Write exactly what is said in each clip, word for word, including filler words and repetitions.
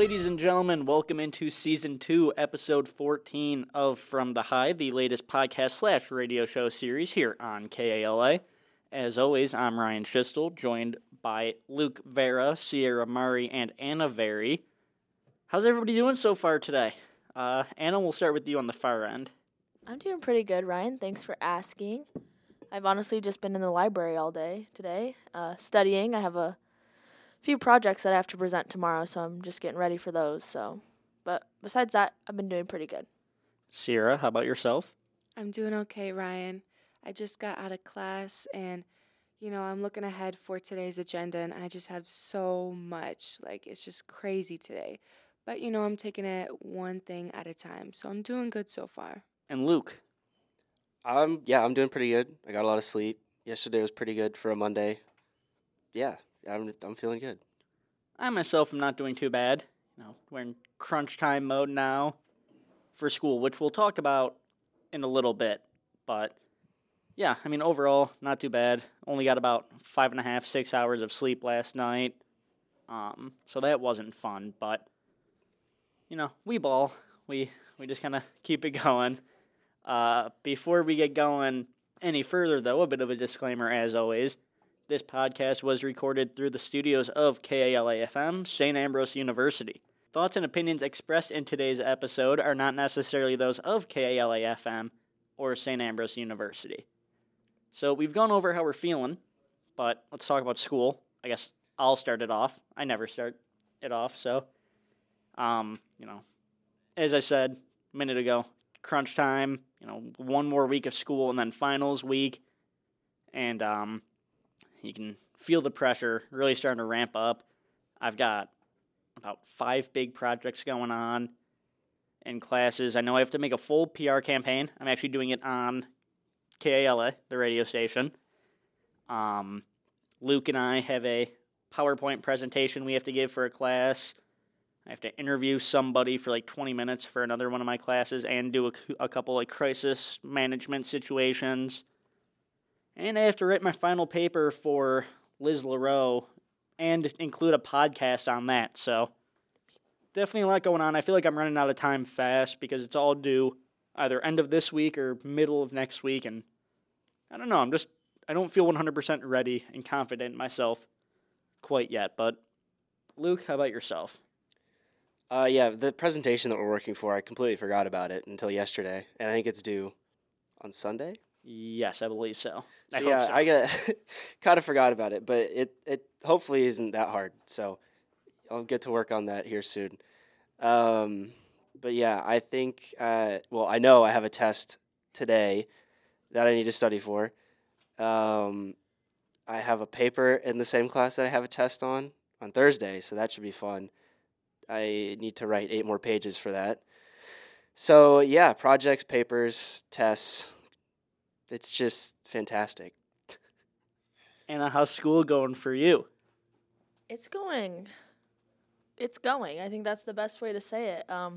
Ladies and gentlemen, welcome into Season two, Episode fourteen of From the High, the latest podcast slash radio show series here on K A L A. As always, I'm Ryan Schistel, joined by Luke Vera, Sierra Murray, and Anna Very. How's everybody doing so far today? Uh, Anna, we'll start with you on the far end. I'm doing pretty good, Ryan. Thanks for asking. I've honestly just been in the library all day today, uh, studying. I have a few projects that I have to present tomorrow, so I'm just getting ready for those. So, but besides that, I've been doing pretty good. Sierra, how about yourself? I'm doing okay, Ryan. I just got out of class, and, you know, I'm looking ahead for today's agenda, and I just have so much. Like, it's just crazy today. But, you know, I'm taking it one thing at a time, so I'm doing good so far. And Luke? Um, yeah, I'm doing pretty good. I got a lot of sleep. Yesterday was pretty good for a Monday. Yeah, I'm I'm feeling good. I myself am not doing too bad. You know, we're in crunch time mode now for school, which we'll talk about in a little bit. But yeah, I mean, overall, not too bad. Only got about five and a half, six hours of sleep last night. Um, so that wasn't fun. But you know, we ball. We we just kind of keep it going. Uh, before we get going any further, though, a bit of a disclaimer as always. This podcast was recorded through the studios of K A L A F M, Saint Ambrose University. Thoughts and opinions expressed in today's episode are not necessarily those of K A L A F M or Saint Ambrose University. So we've gone over how we're feeling, but let's talk about school. I guess I'll start it off. I never start it off, so, um, you know, as I said a minute ago, crunch time, you know, one more week of school and then finals week, and, um... you can feel the pressure really starting to ramp up. I've got about five big projects going on in classes. I know I have to make a full P R campaign. I'm actually doing it on K A L A, the radio station. Um, Luke and I have a PowerPoint presentation we have to give for a class. I have to interview somebody for like twenty minutes for another one of my classes and do a, a couple like crisis management situations. And I have to write my final paper for Liz LaRoe and include a podcast on that. So definitely a lot going on. I feel like I'm running out of time fast because it's all due either end of this week or middle of next week. And I don't know. I'm just, I don't feel one hundred percent ready and confident in myself quite yet. But Luke, how about yourself? Uh, yeah, the presentation that we're working for, I completely forgot about it until yesterday. And I think it's due on Sunday. Yes, I believe so. I so hope yeah, so. I got kind of forgot about it, but it, it hopefully isn't that hard. So I'll get to work on that here soon. Um, but yeah, I think, uh, well, I know I have a test today that I need to study for. Um, I have a paper in the same class that I have a test on on Thursday, so that should be fun. I need to write eight more pages for that. So yeah, projects, papers, tests. It's just fantastic. Anna, how's school going for you? It's going. It's going. I think that's the best way to say it. Um,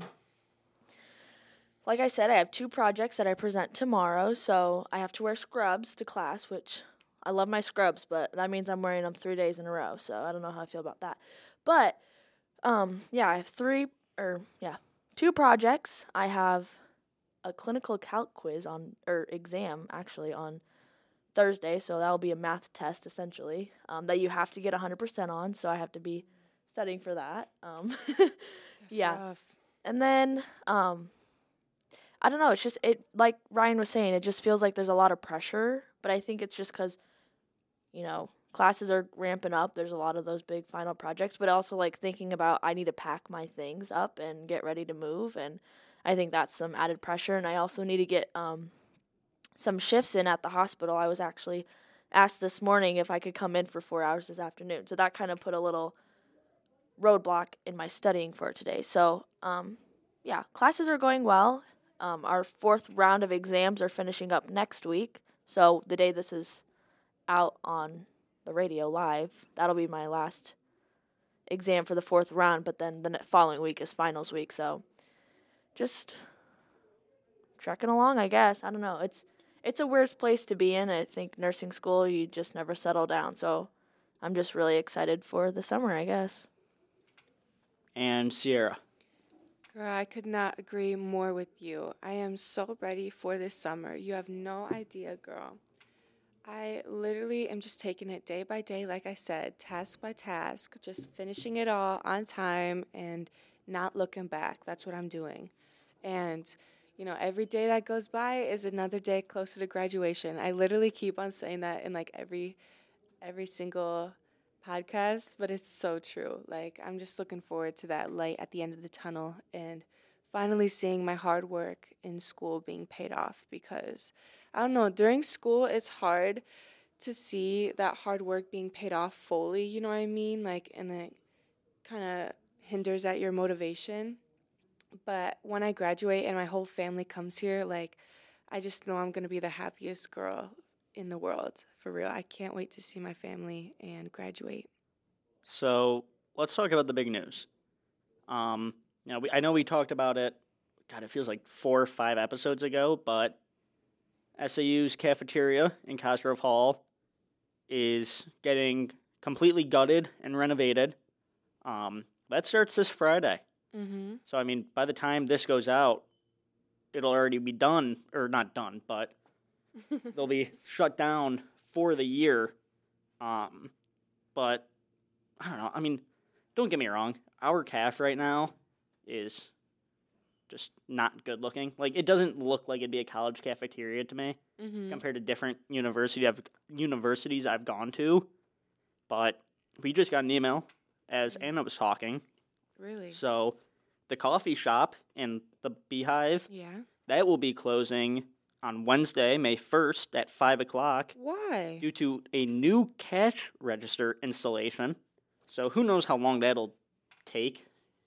like I said, I have two projects that I present tomorrow, so I have to wear scrubs to class, which I love my scrubs, but that means I'm wearing them three days in a row, so I don't know how I feel about that. But, um, yeah, I have three, or, yeah, two projects. I have a clinical calc quiz on, or exam, actually, on Thursday, so that'll be a math test, essentially, um, that you have to get one hundred percent on, so I have to be studying for that. Um, yeah. Rough. And then, um, I don't know, it's just, it like Ryan was saying, it just feels like there's a lot of pressure, but I think it's just because, you know, classes are ramping up, there's a lot of those big final projects, but also, like, thinking about I need to pack my things up and get ready to move, and I think that's some added pressure, and I also need to get um, some shifts in at the hospital. I was actually asked this morning if I could come in for four hours this afternoon, so that kind of put a little roadblock in my studying for today. So, um, yeah, classes are going well. Um, our fourth round of exams are finishing up next week, so the day this is out on the radio live, that'll be my last exam for the fourth round, but then the following week is finals week, so just trekking along, I guess. I don't know. It's it's a weird place to be in. I think nursing school, you just never settle down. So I'm just really excited for the summer, I guess. and Sierra. Girl, I could not agree more with you. I am so ready for this summer. You have no idea, girl. I literally am just taking it day by day, like I said, task by task, just finishing it all on time and not looking back. That's what I'm doing. And, you know, every day that goes by is another day closer to graduation. I literally keep on saying that in like every every single podcast, but it's so true. Like, I'm just looking forward to that light at the end of the tunnel and finally seeing my hard work in school being paid off, because I don't know, during school it's hard to see that hard work being paid off fully, you know what I mean? Like, and then it kind of hinders at your motivation. But when I graduate and my whole family comes here, like, I just know I'm going to be the happiest girl in the world, for real. I can't wait to see my family and graduate. So let's talk about the big news. Um, you know, we, I know we talked about it, God, it feels like four or five episodes ago, but S A U's cafeteria in Cosgrove Hall is getting completely gutted and renovated. Um, that starts this Friday. Mm-hmm. So, I mean, by the time this goes out, it'll already be done, or not done, but they'll be shut down for the year. Um, but, I don't know, I mean, don't get me wrong, our caf right now is just not good looking. Like, it doesn't look like it'd be a college cafeteria to me, Mm-hmm. compared to different university I've, universities I've gone to. But we just got an email as Anna was talking. Really? So the coffee shop in the Beehive, Yeah. that will be closing on Wednesday, May first at five o'clock Why? due to a new cash register installation. So who knows how long that'll take.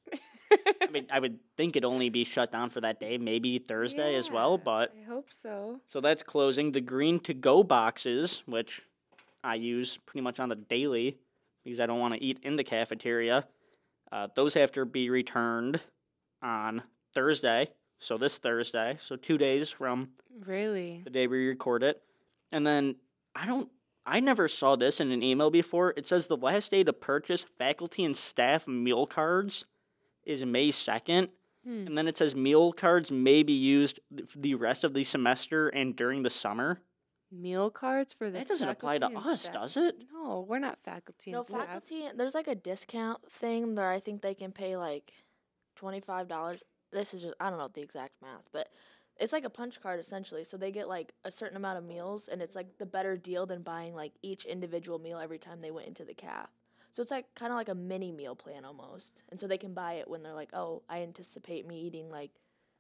I mean, I would think it'd only be shut down for that day, maybe Thursday as well, Yeah, but I hope so. so that's closing. The green to-go boxes, which I use pretty much on the daily because I don't want to eat in the cafeteria, uh, those have to be returned on Thursday, so this Thursday, so two days from Really? the day we record it. And then I don't, I never saw this in an email before. It says the last day to purchase faculty and staff meal cards is May second. Hmm. And then it says meal cards may be used the rest of the semester and during the summer. Meal cards for the That doesn't apply to faculty and us, staff? does it? No, we're not faculty No, and staff. faculty, there's like a discount thing there. I think they can pay like twenty-five dollars. This is just, I don't know the exact math, but it's like a punch card essentially. So they get like a certain amount of meals, and it's like the better deal than buying like each individual meal every time they went into the caf. So it's like kind of like a mini meal plan almost. And so they can buy it when they're like, oh, I anticipate me eating like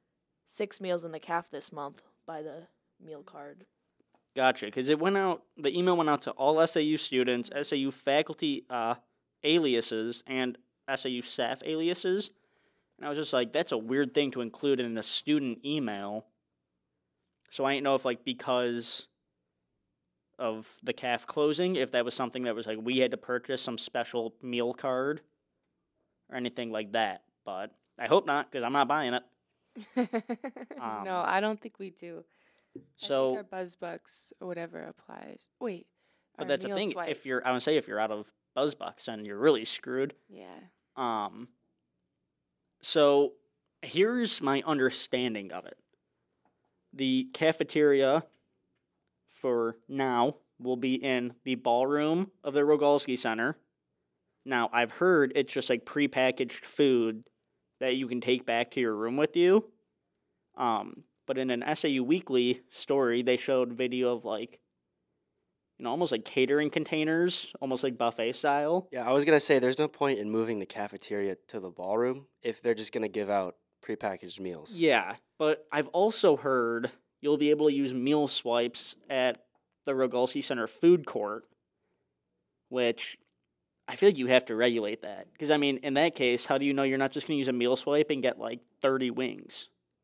six meals in the caf this month by the meal card. Gotcha, because it went out, the email went out to all S A U students, S A U faculty uh, aliases, and S A U staff aliases. And I was just like, that's a weird thing to include in a student email. So I didn't know if, like, because of the caf closing, if that was something that was like, we had to purchase some special meal card or anything like that. But I hope not, because I'm not buying it. Um, no, I don't think we do. So, I think our buzz bucks or whatever applies. Wait, but our that's the meal thing. swipe. If you're, I would say, if you're out of BuzzBucks, then you're really screwed. Yeah. Um. So, here's my understanding of it. The cafeteria for now will be in the ballroom of the Rogalski Center. Now, I've heard it's just like prepackaged food that you can take back to your room with you. Um, but in an S A U Weekly story, they showed video of like, you know, almost like catering containers, almost like buffet style. Yeah, I was gonna say there's no point in moving the cafeteria to the ballroom if they're just gonna give out prepackaged meals. Yeah, but I've also heard you'll be able to use meal swipes at the Rogalski Center food court, which I feel like you have to regulate that. Because, I mean, in that case, how do you know you're not just going to use a meal swipe and get, like, thirty wings?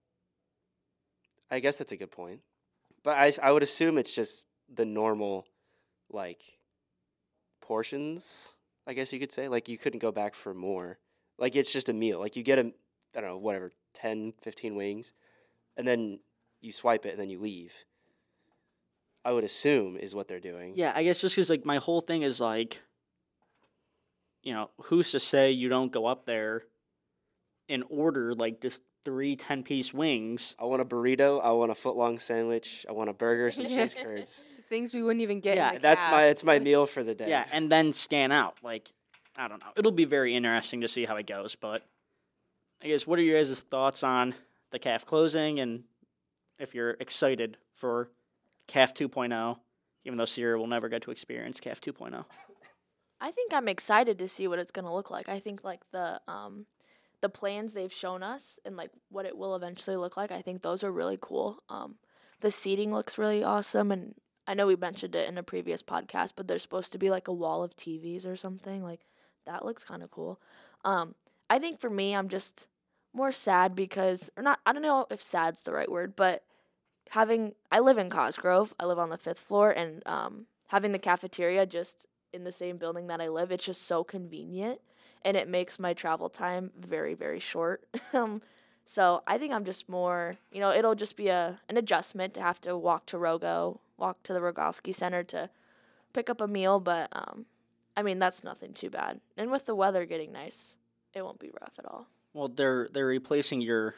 I guess that's a good point. But I I would assume it's just the normal, like, portions, I guess you could say. Like, you couldn't go back for more. Like, it's just a meal. Like, you get, a, I don't know, whatever, ten, fifteen wings, and then you swipe it and then you leave. I would assume is what they're doing. Yeah, I guess just because, like, my whole thing is, like, you know, who's to say you don't go up there and order like just three ten-piece wings. I want a burrito. I want a foot-long sandwich. I want a burger, some cheese curds. Things we wouldn't even get. Yeah, in the That's caf. my it's my meal for the day. Yeah, and then scan out. Like, I don't know. It'll be very interesting to see how it goes. But I guess, what are your guys' thoughts on the C A F closing, and if you're excited for C A F two point oh, even though Sierra will never get to experience C A F two point oh? I think I'm excited to see what it's going to look like. I think like the um the plans they've shown us and like what it will eventually look like, I think those are really cool. Um the seating looks really awesome, and I know we mentioned it in a previous podcast, but there's supposed to be like a wall of T Vs or something. Like that looks kind of cool. Um I think for me, I'm just more sad because or not I don't know if sad's the right word, but having I live in Cosgrove. I live on the fifth floor, and um having the cafeteria just in the same building that I live, it's just so convenient, and it makes my travel time very, very short. um, so I think I'm just more, you know, it'll just be a an adjustment to have to walk to Rogo, walk to the Rogowski Center to pick up a meal, but um, I mean that's nothing too bad. And with the weather getting nice, it won't be rough at all. Well, they're they're replacing your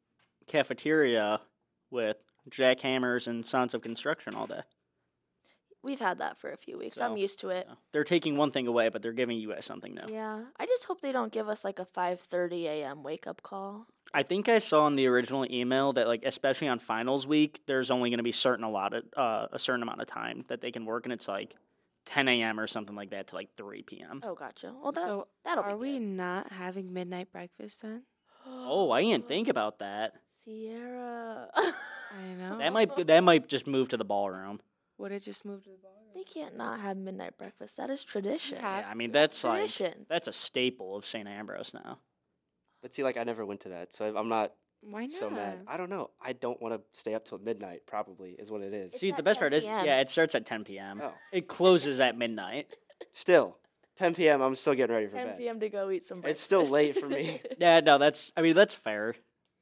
cafeteria with jackhammers and sounds of construction all day. We've had that for a few weeks. So, I'm used to it. Yeah. They're taking one thing away, but they're giving you guys something new. Yeah, I just hope they don't give us like a five thirty a.m. wake up call. I think I saw in the original email that, like, especially on finals week, there's only going to be certain allotted uh, a certain amount of time that they can work, and it's like ten a.m. or something like that to like three p.m. Oh, gotcha. Well, that So that'll are be we good. not having midnight breakfast then? Oh, I didn't think about that. Sierra. I know. That might that might just move to the ballroom. Would it just move to the bar? They can't not have midnight breakfast. That is tradition. have Yeah, I mean to. that's like tradition. that's a staple of Saint Ambrose now. But see, like I never went to that, so I'm not Why not? so mad. I don't know. I don't want to stay up till midnight. Probably is what it is. It's See, at the best 10 part is, p.m. yeah, it starts at ten p.m. Oh. It closes at midnight. Still, ten p.m. I'm still getting ready for ten bed. p.m. to go eat some breakfast. It's still late for me. Yeah, no, that's I mean that's fair.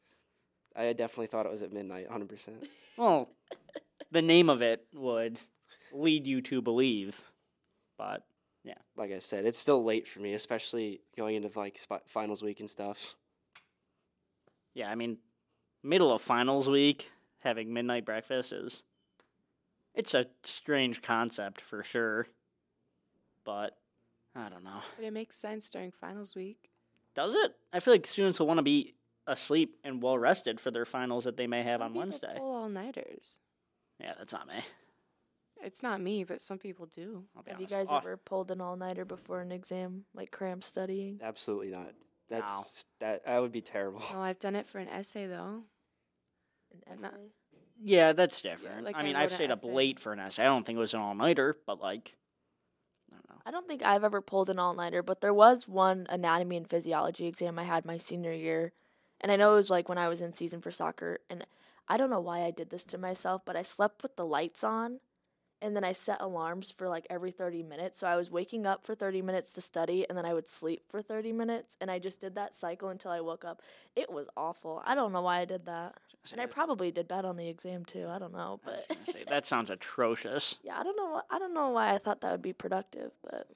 I definitely thought it was at midnight, one hundred percent. Well, the name of it would lead you to believe, but Like I said, it's still late for me, especially going into like sp- finals week and stuff. yeah, I mean, middle of finals week having midnight breakfast is it's a strange concept for sure, but I don't know. But it makes sense during finals week. Does it? I feel like students will want to be asleep and well rested for their finals that they may have Some on people Wednesday. pull all-nighters. Yeah, that's not me. It's not me, but some people do. I'll be Have you honest. guys Oh, ever pulled an all-nighter before an exam, like cram studying? Absolutely not. That's No. that. That would be terrible. Oh, I've done it for an essay though. An Not- essay? Yeah, that's different. like I I mean, wrote I've an stayed up essay. late for an essay. I don't think it was an all nighter, but like, I don't know. I don't think I've ever pulled an all-nighter, but there was one anatomy and physiology exam I had my senior year. And I know it was like when I was in season for soccer, and I don't know why I did this to myself, but I slept with the lights on, and then I set alarms for like every thirty minutes. So I was waking up for thirty minutes to study, and then I would sleep for thirty minutes, and I just did that cycle until I woke up. It was awful. I don't know why I did that. And I probably did bad on the exam too. I don't know, I was but gonna say, that sounds atrocious. yeah, I don't know. wh- I don't know why I thought that would be productive, but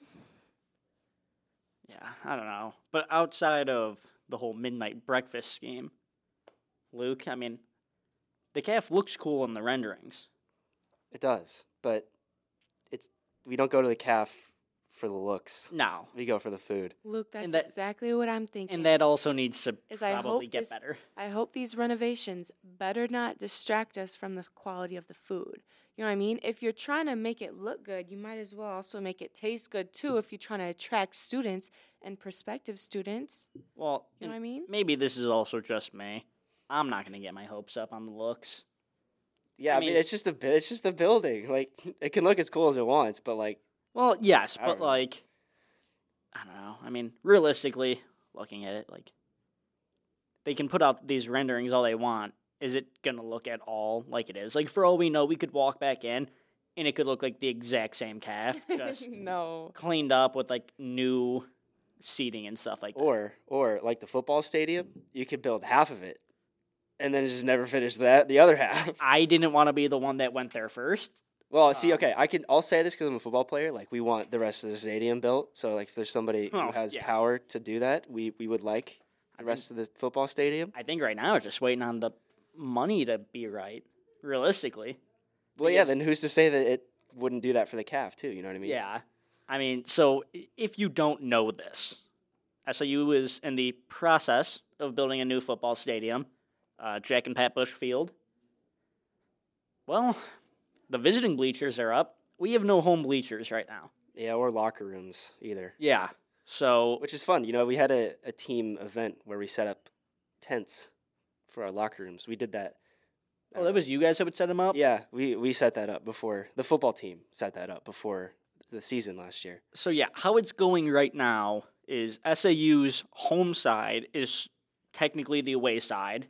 Yeah, I don't know. But outside of the whole midnight breakfast scheme, Luke, I mean, the calf looks cool in the renderings. It does, but it's we don't go to the calf for the looks. No. We go for the food. Luke, that's that- exactly what I'm thinking. And that also needs to Is I probably hope get this- better. I hope these renovations better not distract us from the quality of the food. You know what I mean? If you're trying to make it look good, you might as well also make it taste good too if you're trying to attract students and prospective students. Well, You know what I and mean? maybe this is also just me. I'm not going to get my hopes up on the looks. Yeah, I I mean, mean- it's just a bi- it's just a building. Like it can look as cool as it wants, but like Well, yes, I but don't know. like, I don't know. I mean, realistically, looking at it, like, they can put out these renderings all they want. Is it going to look at all like it is? Like, for all we know, we could walk back in and it could look like the exact same calf, just no. cleaned up with like new seating and stuff like that. or or like the football stadium, you could build half of it, and then just never finish that the other half. I didn't want to be the one that went there first. Well, see, Um, okay, I can. I'll say this because I'm a football player. Like, we want the rest of the stadium built. So, like, if there's somebody Oh, who has yeah. power to do that, we we would like the rest of the football stadium? I think right now it's just waiting on the money to be right, realistically. Well, yeah, Because- then who's to say that it wouldn't do that for the C A F, too? You know what I mean? Yeah. I mean, so i- if you don't know this, S I U is in the process of building a new football stadium, uh, Jack and Pat Bush Field. Well, the visiting bleachers are up. We have no home bleachers right now. Yeah, or locker rooms either. Yeah. So, Which is fun. You know, we had a, a team event where we set up tents for our locker rooms. We did that. oh, that was you guys that would set them up? Yeah, we, we set that up before. The football team set that up before the season last year. So, yeah, how it's going right now is S A U's home side is technically the away side.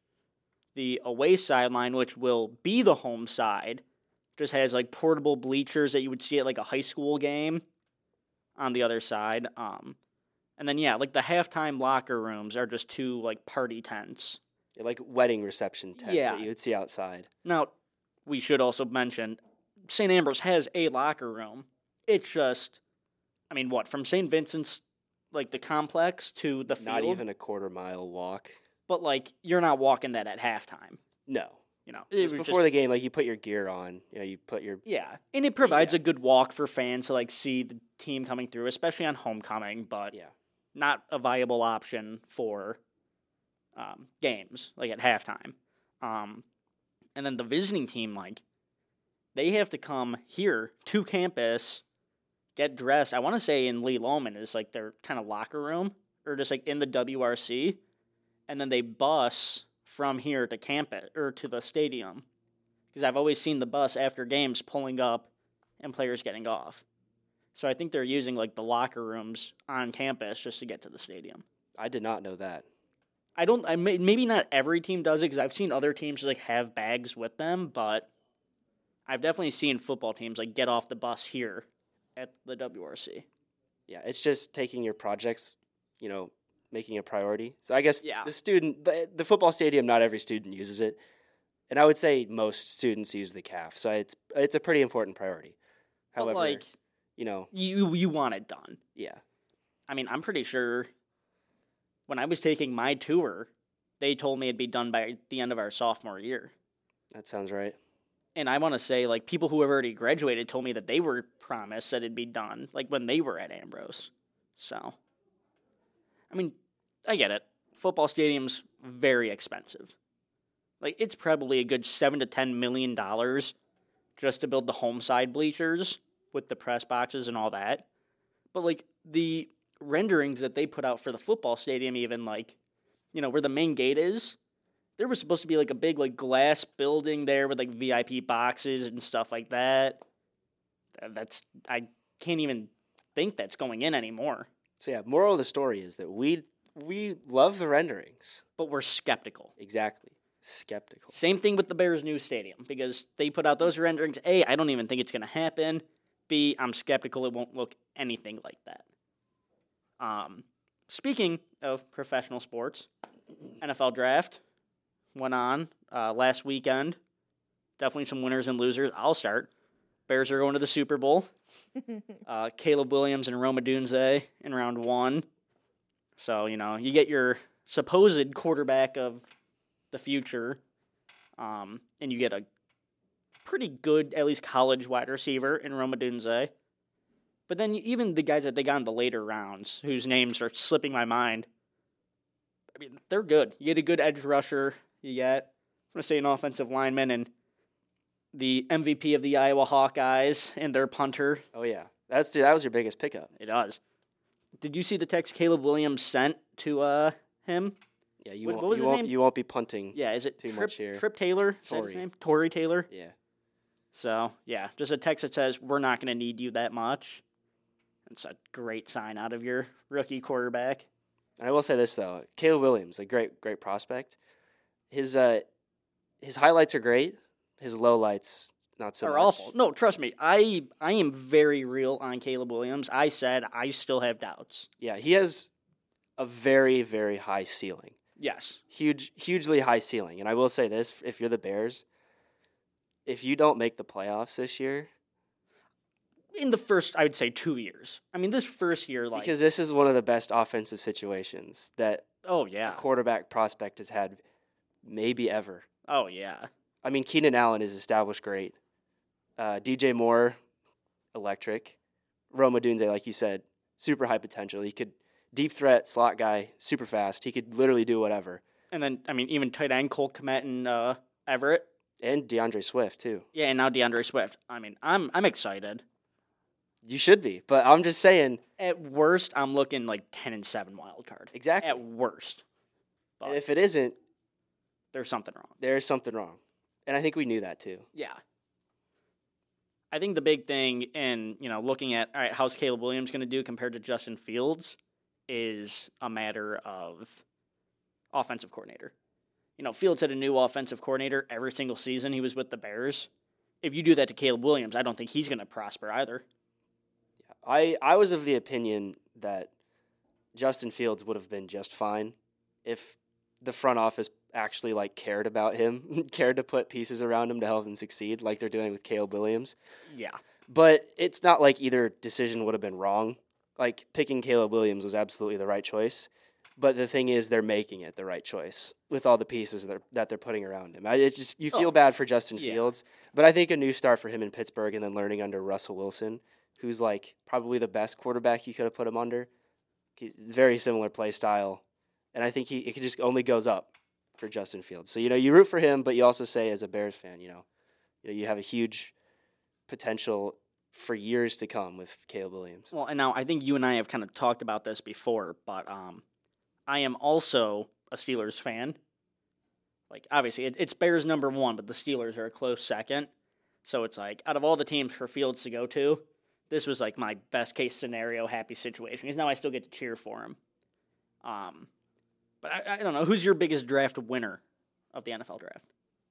The away sideline, which will be the home side, just has like portable bleachers that you would see at like a high school game on the other side. Um, and then, yeah, like the halftime locker rooms are just two like party tents. They're like wedding reception tents Yeah. that you would see outside. Now, we should also mention Saint Ambrose has a locker room. It's just, I mean, what, from Saint Vincent's, like the complex to the field? Not even a quarter mile walk. But, like, you're not walking that at halftime. No. You know, It was was before just- the game, like you put your gear on. You know, you put your Yeah, and it provides Yeah. a good walk for fans to, like, see the team coming through, especially on homecoming, but yeah. not a viable option for um, games, like, at halftime. Um, and then the visiting team, like, they have to come here to campus, get dressed. I want to say in Lee Loman is, like, their kind of locker room, or just, like, in the W R C. And then they bus from here to campus or to the stadium, because I've always seen the bus after games pulling up and players getting off. So I think they're using like the locker rooms on campus just to get to the stadium. I did not know that. I don't. I may, maybe not every team does it, because I've seen other teams just like have bags with them, but I've definitely seen football teams like get off the bus here at the W R C. Yeah, it's just taking your projects, you know, making a priority. So I guess Yeah. the student, the, the football stadium, not every student uses it, and I would say most students use the C A F. So it's it's a pretty important priority. But However, like you know, you you want it done. yeah, I mean, I'm pretty sure when I was taking my tour, they told me it'd be done by the end of our sophomore year. that sounds right. And I want to say, like, people who have already graduated told me that they were promised that it'd be done, like, when they were at Ambrose. So, I mean, I get it. Football stadium's very expensive. Like, it's probably a good seven to ten million dollars just to build the home side bleachers with the press boxes and all that. But, like, the renderings that they put out for the football stadium, even, like, you know, where the main gate is, there was supposed to be, like, a big, like, glass building there with, like, V I P boxes and stuff like that. That's, I can't even think that's going in anymore. So yeah, moral of the story is that we we love the renderings. But we're skeptical. Exactly, skeptical. Same thing with the Bears' new stadium, because they put out those renderings. A, I don't even think it's going to happen. B, I'm skeptical it won't look anything like that. Um, speaking of professional sports, N F L draft went on uh, last weekend. Definitely some winners and losers. I'll start. Bears are going to the Super Bowl. Uh, Caleb Williams and Roma Dunze in round one. So, you know, you get your supposed quarterback of the future, um, and you get a pretty good, at least college wide receiver in Roma Dunze. But then even the guys that they got in the later rounds, whose names are slipping my mind, I mean, they're good. You get a good edge rusher. You get, I'm going to say, an offensive lineman and the M V P of the Iowa Hawkeyes and their punter. Oh yeah, that's dude, that was your biggest pickup. It does. Did you see the text Caleb Williams sent to uh, him? Yeah, you What- won't, what was you his won't name? you won't be punting. Yeah, is it Too Trip, much here. Trip Taylor? Is that his Torrey. name? Tory Taylor? Yeah. So, yeah, just a text that says, we're not going to need you that much. It's a great sign out of your rookie quarterback. And I will say this though, Caleb Williams, a great great prospect. His uh his highlights are great. His lowlights not so Are much. awful. No, trust me. I I am very real on Caleb Williams. I said I still have doubts. Yeah, he has a very very high ceiling. Yes. Huge hugely high ceiling. And I will say this, if you're the Bears, if you don't make the playoffs this year, In the first, I would say, two years. I mean, this first year, like, because this is one of the best offensive situations that Oh yeah. a quarterback prospect has had maybe ever. Oh yeah. I mean, Keenan Allen is established great. Uh, D J Moore, electric. Rome Odunze, like you said, super high potential. He could deep threat, slot guy, super fast. He could literally do whatever. And then I mean, even tight end Cole Kmet and uh, Everett. And DeAndre Swift too. Yeah, and now DeAndre Swift. I mean, I'm I'm excited. You should be, but I'm just saying. At worst, I'm looking like ten and seven wild card. Exactly. At worst. But And if it isn't, there's something wrong. there's something wrong. And I think we knew that too. Yeah. I think the big thing in, you know, looking at, all right, how's Caleb Williams going to do compared to Justin Fields is a matter of offensive coordinator. You know, Fields had a new offensive coordinator every single season he was with the Bears. If you do that to Caleb Williams, I don't think he's going to prosper either. I, I was of the opinion that Justin Fields would have been just fine if the front office actually like cared about him, cared to put pieces around him to help him succeed, like they're doing with Caleb Williams. Yeah. But it's not like either decision would have been wrong. Like picking Caleb Williams was absolutely the right choice. But the thing is, they're making it the right choice with all the pieces that they're, that they're putting around him. I, it's just you feel Oh, bad for Justin yeah. Fields, but I think a new start for him in Pittsburgh and then learning under Russell Wilson, who's like probably the best quarterback you could have put him under. He's very similar play style, and I think he it just only goes up for Justin Fields. So you know you root for him, but you also say as a Bears fan, you know, you know you have a huge potential for years to come with Caleb Williams. Well, and now I think you and I have kind of talked about this before, but um, I am also a Steelers fan. Like, obviously, it, it's Bears number one, but the Steelers are a close second. So it's like, out of all the teams for Fields to go to, this was like my best case scenario, happy situation. Because now I still get to cheer for him. Um, but I, I don't know. Who's your biggest draft winner of the N F L draft?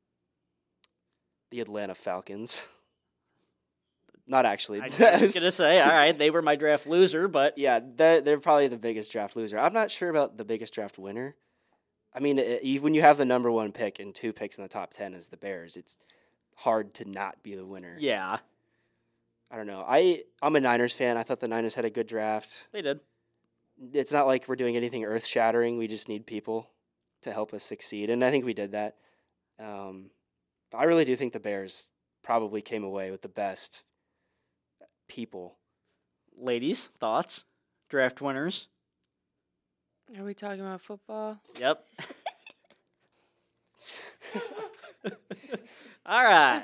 The Atlanta Falcons. Not actually. I was going to say, all right, they were my draft loser, but Yeah, they're, they're probably the biggest draft loser. I'm not sure about the biggest draft winner. I mean, it, you- when you have the number one pick and two picks in the top ten as the Bears, it's hard to not be the winner. yeah, I don't know. I, I'm a Niners fan. I thought the Niners had a good draft. they did. It's not like we're doing anything earth-shattering. We just need people to help us succeed, and I think we did that. Um, but I really do think the Bears probably came away with the best people. Ladies, thoughts? Draft winners? Are we talking about football? Yep. All right.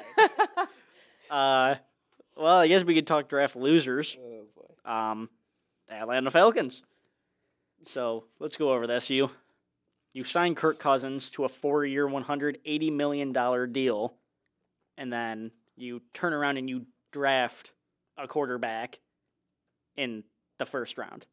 Uh, well, I guess we could talk draft losers. Oh, boy. Um, the Atlanta Falcons. So let's go over this. You you signed Kirk Cousins to a four-year, one hundred eighty million dollars deal, and then you turn around and you draft a quarterback in the first round.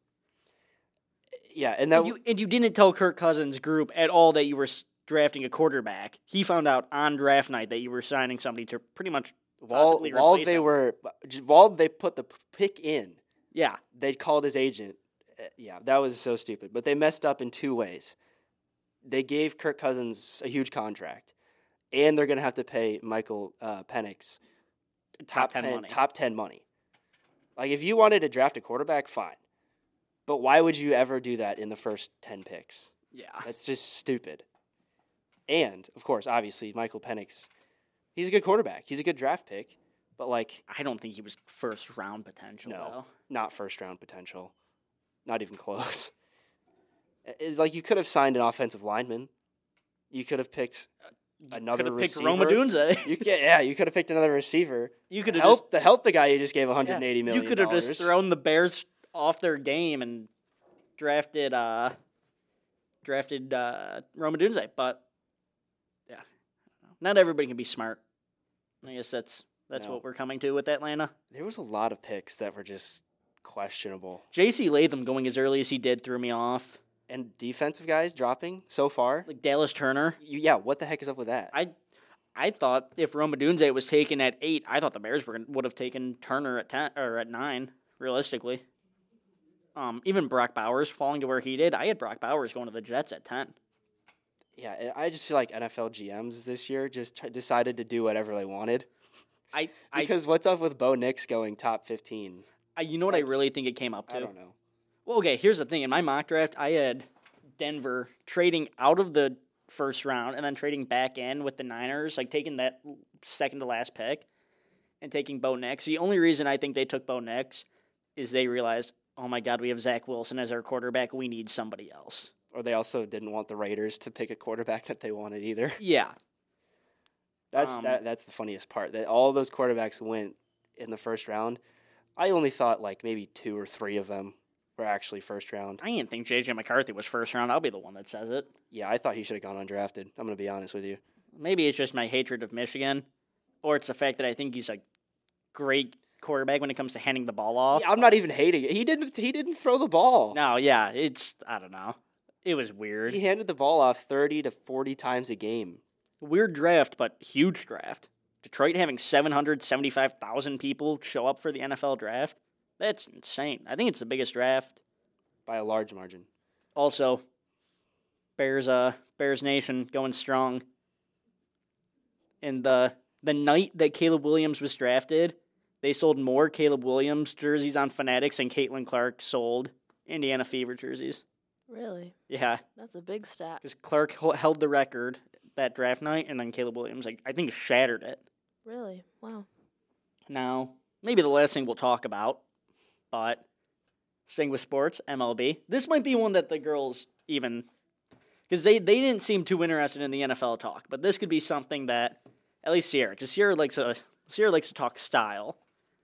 Yeah, and that And you, and you didn't tell Kirk Cousins' group at all that you were s- drafting a quarterback. He found out on draft night that you were signing somebody to pretty much while possibly while replace they him. were while they put the pick in, Yeah. they called his agent. Uh, Yeah, that was so stupid. But they messed up in two ways. They gave Kirk Cousins a huge contract, and they're going to have to pay Michael uh, Penix Top ten money. top ten money. Like if you wanted to draft a quarterback, fine. But why would you ever do that in the first ten picks? Yeah. That's just stupid. And of course, obviously, Michael Penix, he's a good quarterback. He's a good draft pick, but like I don't think he was first round potential, No. though. not first round potential, not even close. It- like you could have signed an offensive lineman. You could have picked another Could have picked receiver. Roma Dunze. You could, yeah, you could have picked another receiver. You could have help just to help the guy you just gave one hundred eighty yeah, million. You could have just thrown the Bears off their game and drafted uh drafted uh Roma Dunze, but yeah. Not everybody can be smart. I guess that's that's No. what we're coming to with Atlanta. There was a lot of picks that were just questionable, J C Latham going as early as he did threw me off. and defensive guys dropping so far. Like Dallas Turner. You, yeah, what the heck is up with that? I I thought if Roma Dunze was taken at eight, I thought the Bears were would have taken Turner at ten or at nine, realistically. Um, even Brock Bowers falling to where he did, I had Brock Bowers going to the Jets at ten. Yeah, and I just feel like N F L G Ms this year just t- decided to do whatever they wanted. I, I, Because what's up with Bo Nix going top fifteen? I you know what like, I really think it came up to? I don't know. Well, okay, here's the thing. In my mock draft, I had Denver trading out of the first round and then trading back in with the Niners, like taking that second to last pick and taking Bo Nix. The only reason I think they took Bo Nix is they realized, oh my God, we have Zach Wilson as our quarterback. We need somebody else. Or they also didn't want the Raiders to pick a quarterback that they wanted either. Yeah. That's Um, that. That's the funniest part. That all those quarterbacks went in the first round. I only thought like maybe two or three of them were actually first round. I didn't think J J McCarthy was first round. I'll be the one that says it. Yeah, I thought he should have gone undrafted. I'm going to be honest with you. Maybe it's just my hatred of Michigan, or it's the fact that I think he's a great quarterback when it comes to handing the ball off. Yeah, I'm not even hating it. He didn't. He didn't throw the ball. No, yeah, it's, I don't know. It was weird. He handed the ball off thirty to forty times a game. Weird draft, but huge draft. Detroit having seven hundred seventy-five thousand people show up for the N F L draft. That's insane. I think it's the biggest draft. By a large margin. Also, Bears uh Bears Nation going strong. And the the night that Caleb Williams was drafted, they sold more Caleb Williams jerseys on Fanatics than Caitlin Clark sold Indiana Fever jerseys. Really? Yeah, That's a big stat. because Clark h- held the record that draft night, and then Caleb Williams, like, I think, shattered it. Really? Wow. Now, maybe the last thing we'll talk about, but staying with sports, M L B. This might be one that the girls even, because they, they didn't seem too interested in the N F L talk, but this could be something that, at least Sierra, because Sierra likes a Sierra likes to talk style.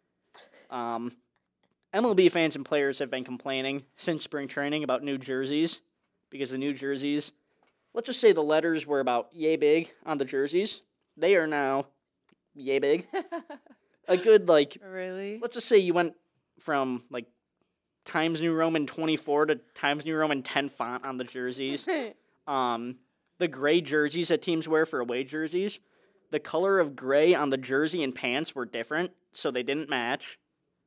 Um, M L B fans and players have been complaining since spring training about new jerseys, because the new jerseys, let's just say the letters were about yay big on the jerseys. They are now yay big. A good, like, Really? let's just say you went from, like, Times New Roman twenty-four to Times New Roman ten font on the jerseys. Um, the gray jerseys that teams wear for away jerseys, the color of gray on the jersey and pants were different, so they didn't match.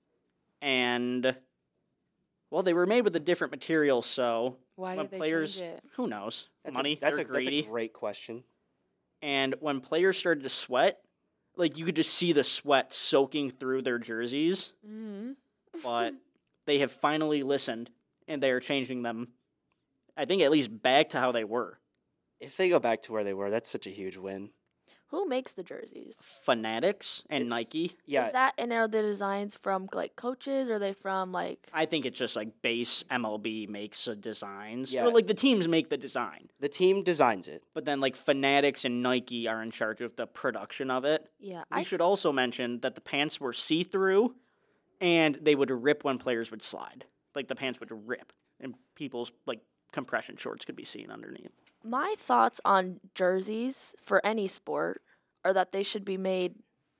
And, well, they were made with a different material, so Why when did they players, change it? who knows? That's Money, A, that's, they're a, that's greedy. a great question. And when players started to sweat, like, you could just see the sweat soaking through their jerseys. Mm-hmm. But they have finally listened, and they are changing them, I think, at least back to how they were. If they go back to where they were, that's such a huge win. Who makes the jerseys? Fanatics and It's- Nike. Yeah, Is that and are the designs from like coaches? Or are they from like? I think it's just like base M L B makes the designs. Yeah. Or like the teams make the design. the team designs it. But then like Fanatics and Nike are in charge of the production of it. Yeah, We I should also mention that the pants were see-through, and they would rip when players would slide. Like the pants would rip, and people's like compression shorts could be seen underneath. My thoughts on jerseys for any sport are that they should be made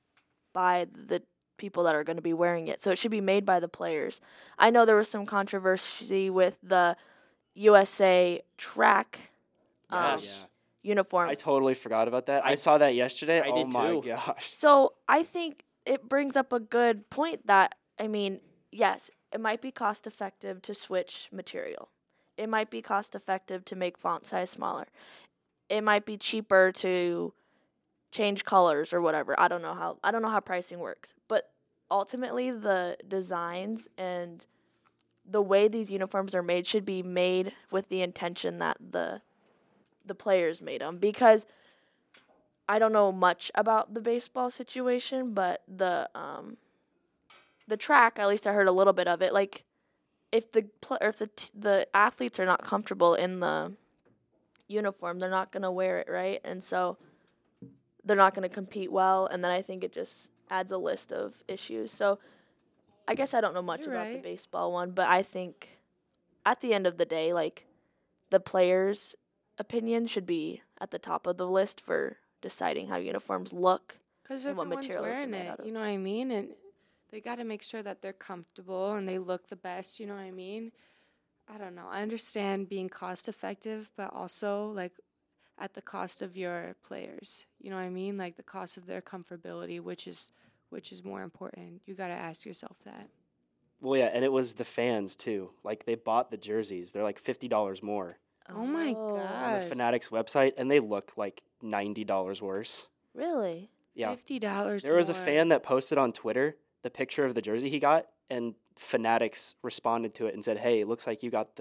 by the people that are going to be wearing it. So it should be made by the players. I know there was some controversy with the U S A track um, Yes. uniform. I totally forgot about that. I, I- saw that yesterday. I oh did my too. gosh. So I think it brings up a good point that, I mean, yes, it might be cost effective to switch material. It might be cost effective to make font size smaller. It might be cheaper to change colors or whatever. I don't know how I don't know how pricing works. But ultimately the designs and the way these uniforms are made should be made with the intention that the the players made them, because I don't know much about the baseball situation, but the um, the track, at least I heard a little bit of it. Like, if the pl- or if the t- the athletes are not comfortable in the uniform, they're not gonna wear it, right? And so they're not gonna compete well. And then I think it just adds a list of issues. So I guess I don't know much You're about the right. baseball one, but I think at the end of the day, like, the players' opinion should be at the top of the list for deciding how uniforms look. Because they're And the what ones materials they're wearing made it, out of. you know what I mean? And they got to make sure that they're comfortable and they look the best, you know what I mean? I don't know. I understand being cost effective, but also, like, at the cost of your players, you know what I mean? Like, the cost of their comfortability, which is which is more important. You got to ask yourself that. Well, yeah, and it was the fans too. Like they bought the jerseys. They're like fifty dollars more Oh my on gosh. the Fanatics website, and they look like ninety dollars worse. Really? Yeah, fifty dollars there was a more. fan that posted on Twitter the picture of the jersey he got, and Fanatics responded to it and said, "Hey, it looks like you got the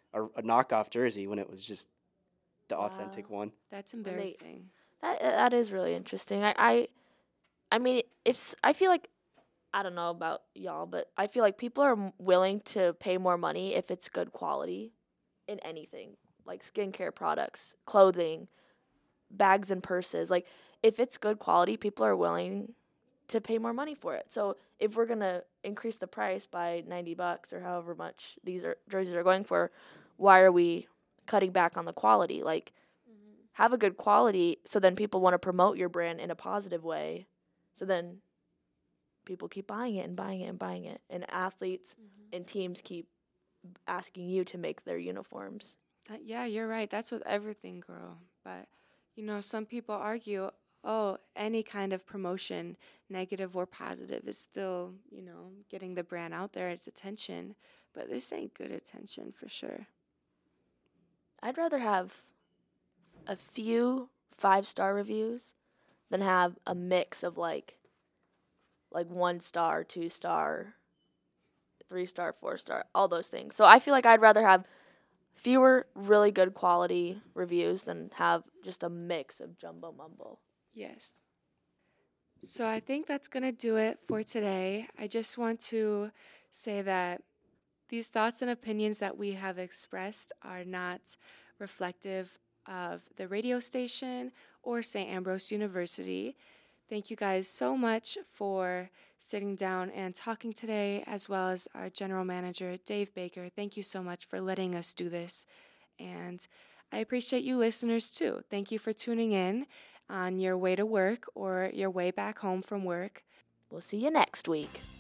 a, a knockoff jersey when it was just the Wow. authentic one. That's When they- embarrassing. That that is really interesting. I I, I mean, if s- I feel like I don't know about y'all, but I feel like people are m- willing to pay more money if it's good quality in anything, like skincare products, clothing, bags and purses. Like if it's good quality, people are willing to pay more money for it. So if we're gonna increase the price by ninety bucks or however much these are jerseys are going for, why are we cutting back on the quality? Like have a good quality so then people want to promote your brand in a positive way. So then people keep buying it and buying it and buying it. And athletes and teams keep asking you to make their uniforms. That, yeah, you're right. That's with everything, girl. But, you know, some people argue, oh, any kind of promotion, negative or positive, is still, you know, getting the brand out there, its attention. But this ain't good attention for sure. I'd rather have a few five-star reviews than have a mix of like like one star, two star, three star, four star, all those things. So I feel like I'd rather have fewer really good quality reviews than have just a mix of jumbo mumbo. Yes. So I think that's going to do it for today. I just want to say that these thoughts and opinions that we have expressed are not reflective of the radio station or Saint Ambrose University. Thank you guys so much for sitting down and talking today, as well as our general manager, Dave Baker. Thank you so much for letting us do this. And I appreciate you listeners too. Thank you for tuning in on your way to work or your way back home from work. We'll see you next week.